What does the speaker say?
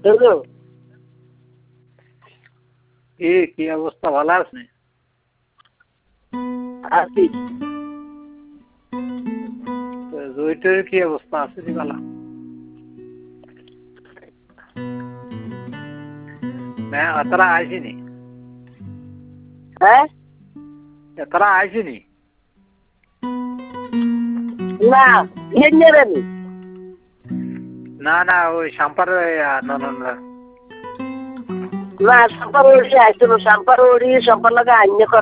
কি অবস্থা, ভালো আছে? জয়িতের কি অবস্থা আছে? ভালো তারা আইসিনি? হ্যাঁ, তারা আইসিনি? না নেবেন না না, ওই সাম্পার না, সাম্পার ওড়ি আসছিল, সাম্পার ওড়ি সম্পার লাগে আইনে